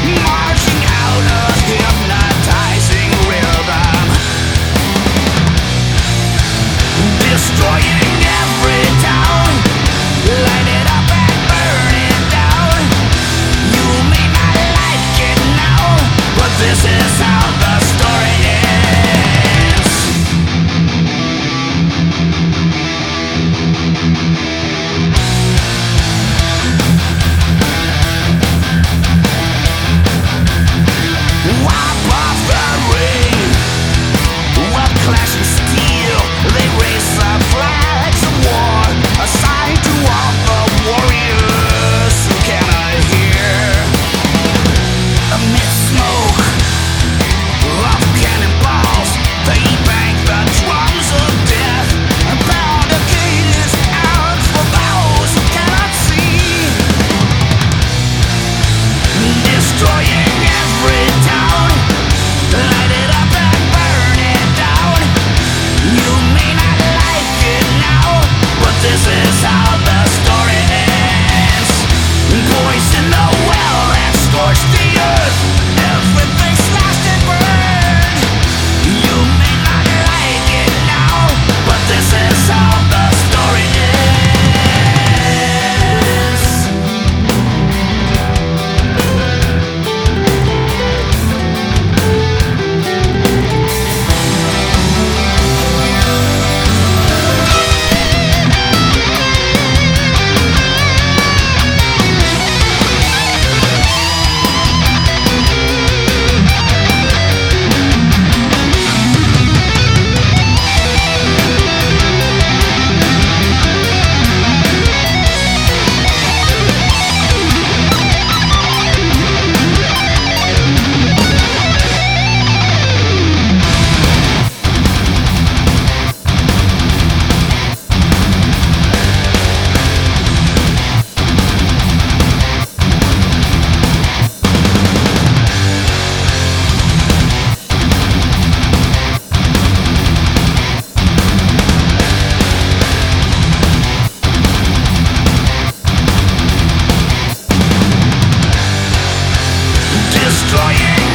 marching out a hypnotizing rhythm, destroying every town, light it up and burn it down. You may not like it now, but this is how the story ends. Wipe off the ring, while clashing steel, they raise the flags of war, a sign to all the warriors who cannot hear. Amid smoke of cannonballs, they bang the drums of death, and pound the cadence out for those who cannot see. Destroying every town, light it up and burn it down. You may not like it now, but this is how the story ends. Poison the well and scorch the earth, everything slashed and burned. You may not like it now, but this is how the story ends. Destroying